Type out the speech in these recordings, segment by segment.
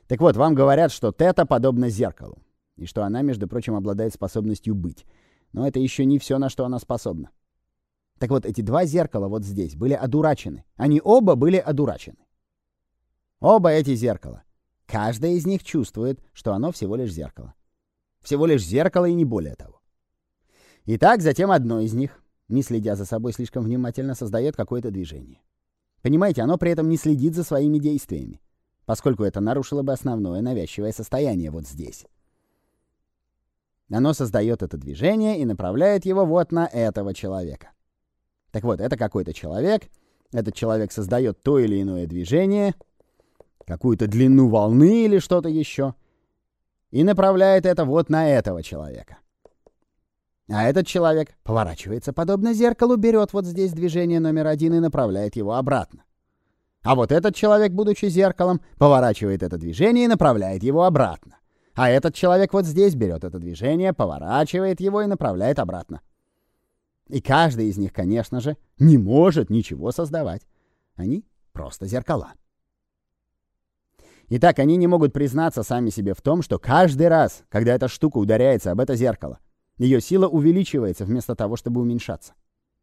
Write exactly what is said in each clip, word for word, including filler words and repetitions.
Так вот, вам говорят, что тета подобна зеркалу, и что она, между прочим, обладает способностью быть. Но это еще не все, на что она способна. Так вот, эти два зеркала вот здесь были одурачены. Они оба были одурачены. Оба эти зеркала. Каждое из них чувствует, что оно всего лишь зеркало. Всего лишь зеркало и не более того. Итак, затем одно из них, не следя за собой слишком внимательно, создает какое-то движение. Понимаете, оно при этом не следит за своими действиями, поскольку это нарушило бы основное навязчивое состояние вот здесь. Оно создает это движение и направляет его вот на этого человека. Так вот, это какой-то человек. Этот человек создает то или иное движение, какую-то длину волны или что-то еще, и направляет это вот на этого человека. А этот человек поворачивается подобно зеркалу, берет вот здесь движение номер один и направляет его обратно. А вот этот человек, будучи зеркалом, поворачивает это движение и направляет его обратно. А этот человек вот здесь берет это движение, поворачивает его и направляет обратно. И каждый из них, конечно же, не может ничего создавать. Они просто зеркала. Итак, они не могут признаться сами себе в том, что каждый раз, когда эта штука ударяется об это зеркало, ее сила увеличивается вместо того, чтобы уменьшаться.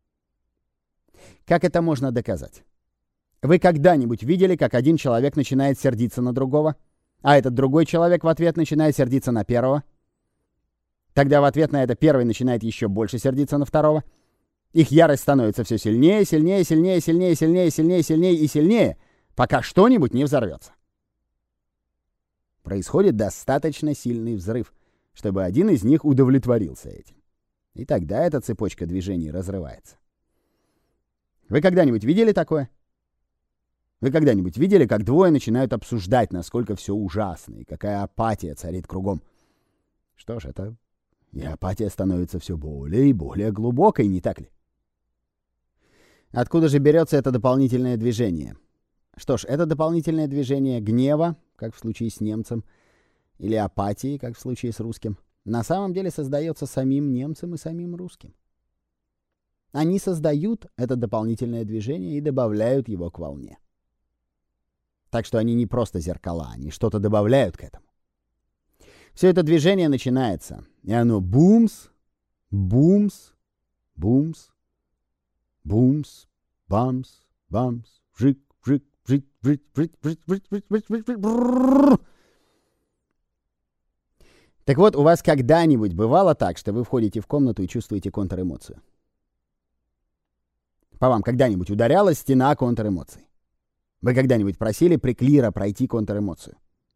Как это можно доказать? Вы когда-нибудь видели, как один человек начинает сердиться на другого, а этот другой человек в ответ начинает сердиться на первого? Тогда в ответ на это первый начинает еще больше сердиться на второго. Их ярость становится все сильнее, сильнее, сильнее, сильнее, сильнее, сильнее, сильнее и сильнее, пока что-нибудь не взорвется. Происходит достаточно сильный взрыв, чтобы один из них удовлетворился этим. И тогда эта цепочка движений разрывается. Вы когда-нибудь видели такое? Вы когда-нибудь видели, как двое начинают обсуждать, насколько все ужасно и какая апатия царит кругом? Что ж, это... И апатия становится все более и более глубокой, не так ли? Откуда же берется это дополнительное движение? Что ж, это дополнительное движение гнева, как в случае с немцем, или апатии, как в случае с русским, на самом деле создается самим немцем и самим русским. Они создают это дополнительное движение и добавляют его к волне. Так что они не просто зеркала, они что-то добавляют к этому. Все это движение начинается, и оно бумс, бумс, бумс, бумс, бамс, бамс, вжик, вжик, вжик, вжик, вжик, вжик, вжик, вжик, вжик, вжик, вжик, бррррррр. Так вот, у вас когда-нибудь бывало так, что вы входите в комнату и чувствуете контр-эмоцию? По вам когда-нибудь ударяла стена контр-эмоций? Вы когда-нибудь просили преклира пройти контр-эмоцию?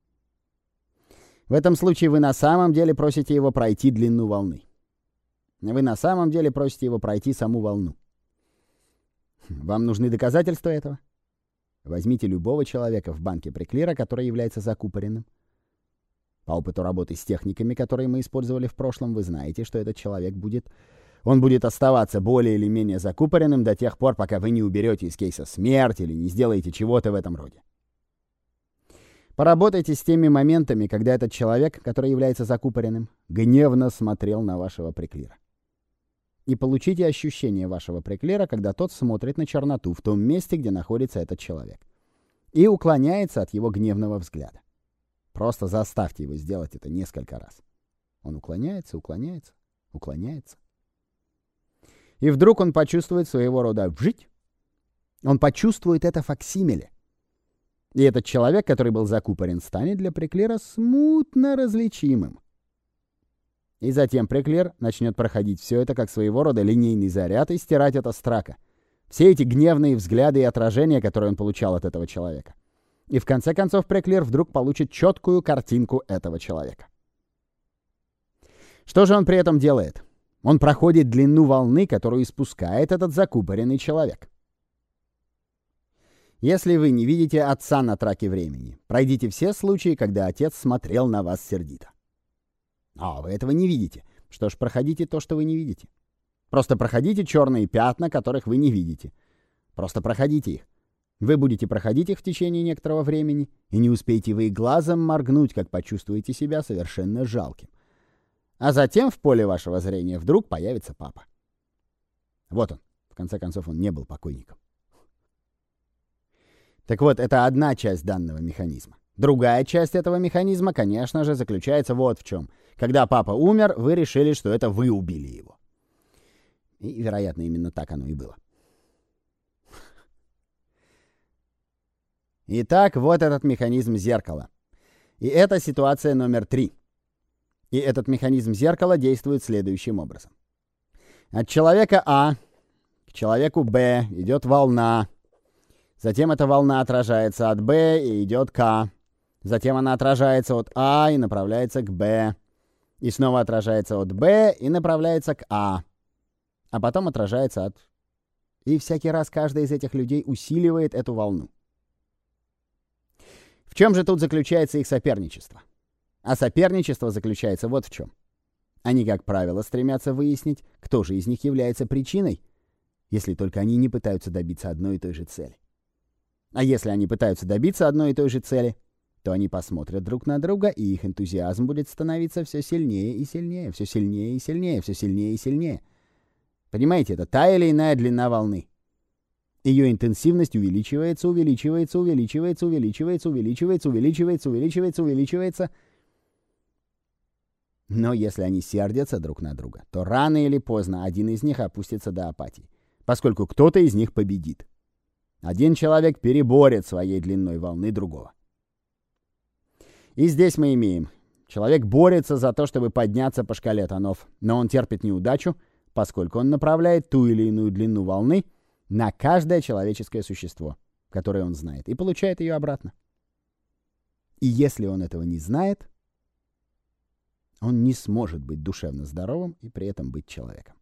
В этом случае вы на самом деле просите его пройти длину волны. Вы на самом деле просите его пройти саму волну. Вам нужны доказательства этого? Возьмите любого человека в банке преклира, который является закупоренным. По опыту работы с техниками, которые мы использовали в прошлом, вы знаете, что этот человек будет... Он будет оставаться более или менее закупоренным до тех пор, пока вы не уберете из кейса смерть или не сделаете чего-то в этом роде. Поработайте с теми моментами, когда этот человек, который является закупоренным, гневно смотрел на вашего преклира. И получите ощущение вашего преклира, когда тот смотрит на черноту в том месте, где находится этот человек, и уклоняется от его гневного взгляда. Просто заставьте его сделать это несколько раз. Он уклоняется, уклоняется, уклоняется. И вдруг он почувствует своего рода вжить. Он почувствует это факсимиле. И этот человек, который был закупорен, станет для преклира смутно различимым. И затем преклир начнет проходить все это как своего рода линейный заряд и стирать это с трака. Все эти гневные взгляды и отражения, которые он получал от этого человека. И в конце концов преклир вдруг получит четкую картинку этого человека. Что же он при этом делает? Он проходит длину волны, которую испускает этот закупоренный человек. Если вы не видите отца на траке времени, пройдите все случаи, когда отец смотрел на вас сердито. А вы этого не видите. Что ж, проходите то, что вы не видите. Просто проходите черные пятна, которых вы не видите. Просто проходите их. Вы будете проходить их в течение некоторого времени, и не успеете вы и глазом моргнуть, как почувствуете себя совершенно жалким. А затем в поле вашего зрения вдруг появится папа. Вот он. В конце концов, он не был покойником. Так вот, это одна часть данного механизма. Другая часть этого механизма, конечно же, заключается вот в чем. Когда папа умер, вы решили, что это вы убили его. И, вероятно, именно так оно и было. Итак, вот этот механизм зеркала. И это ситуация номер три. И этот механизм зеркала действует следующим образом. От человека А к человеку Б идет волна. Затем эта волна отражается от Б и идет к А. Затем она отражается от А и направляется к Б. И снова отражается от Б и направляется к А. А потом отражается от... И всякий раз каждый из этих людей усиливает эту волну. В чем же тут заключается их соперничество? А соперничество заключается вот в чем. Они, как правило, стремятся выяснить, кто же из них является причиной, если только они не пытаются добиться одной и той же цели. А если они пытаются добиться одной и той же цели, то они посмотрят друг на друга, и их энтузиазм будет становиться все сильнее и сильнее, все сильнее и сильнее, все сильнее и сильнее. Понимаете, это та или иная длина волны. Ее интенсивность увеличивается, увеличивается, увеличивается, увеличивается, увеличивается, увеличивается, увеличивается, увеличивается. Но если они сердятся друг на друга, то рано или поздно один из них опустится до апатии, поскольку кто-то из них победит. Один человек переборет своей длиной волны другого. И здесь мы имеем. Человек борется за то, чтобы подняться по шкале тонов, но он терпит неудачу, поскольку он направляет ту или иную длину волны на каждое человеческое существо, которое он знает, и получает ее обратно. И если он этого не знает, он не сможет быть душевно здоровым и при этом быть человеком.